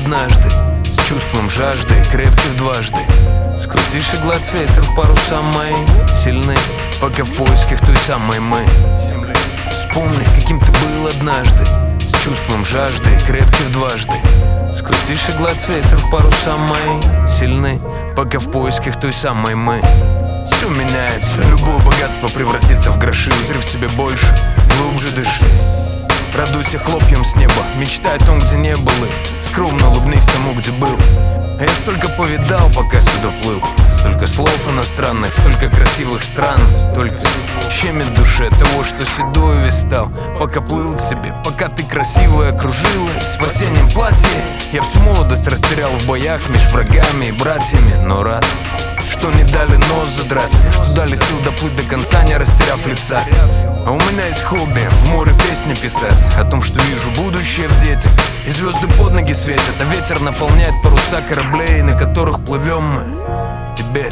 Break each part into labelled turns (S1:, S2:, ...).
S1: однажды, с чувством жажды, крепче дважды. Сквозь тишь гладь ветер в паруса мои сильны, пока в поисках той самой мы. Вспомни, каким ты был однажды, с чувством жажды, крепче дважды. Сквозь тишь гладь ветер в паруса мои сильны, пока в поисках той самой мы. Все меняется, любое богатство превратится в гроши. Узрев себе больше, глубже дыши. Радуйся хлопьям с неба, мечтай о том, где не был, и скромно улыбнись тому, где был. А я столько повидал, пока сюда плыл. Столько слов иностранных, столько красивых стран. Столько щемит в душе того, что седой весь стал. Пока плыл к тебе, пока ты красивая кружилась в осеннем платье. Я всю молодость растерял в боях меж врагами и братьями. Но рад, что не дали нос задрать, что дали сил доплыть до конца, не растеряв лица. А у меня есть хобби, в море песни писать о том, что вижу будущее в детях. И звезды под ноги светят, а ветер наполняет паруса кораблей, на которых плывем мы. Теперь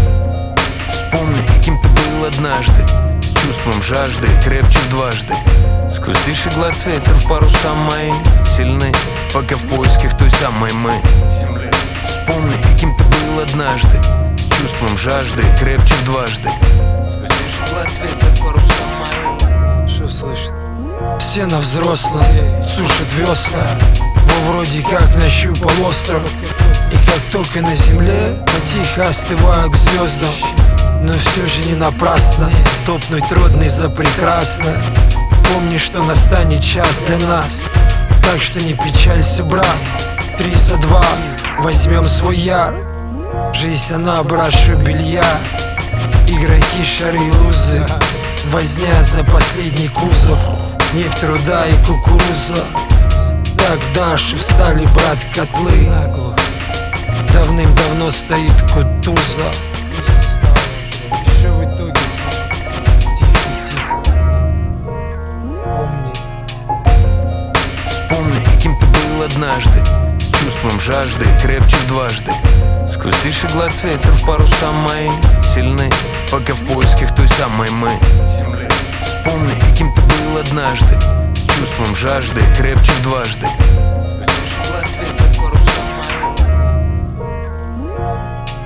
S1: вспомни, каким ты был однажды, с чувством жажды, крепче дважды. Сквозь тишь гладь ветер в паруса мои сильны, пока в поисках той самой мы. Вспомни, каким ты был однажды, с чувством жажды, крепче дважды. Сквозь тишь гладь ветер в паруса мои.
S2: Что слышно? Все на взрослом сушат весла, во вроде как нащупал остров. И как только на земле потихо остываю к звездам. Но все же не напрасно топнуть трудно за прекрасно. Помни, что настанет час для нас, так что не печалься, брат. 3 за 2 возьмем свой яр. Жизнь она брашу белья, игроки, шары и лузы, возня за последний кузов, нефть, труда и кукуруза. Так дашь встали, брат, котлы. Давным-давно стоит Кутузова. Еще в итоге тихо, помни.
S1: Вспомни, каким ты был однажды, с чувством жажды, крепче дважды. Сквозь тишь гладь ветер в паруса мои сильны, пока в поисках той самой мы. Вспомни, каким ты был однажды, с чувством жажды, крепче дважды.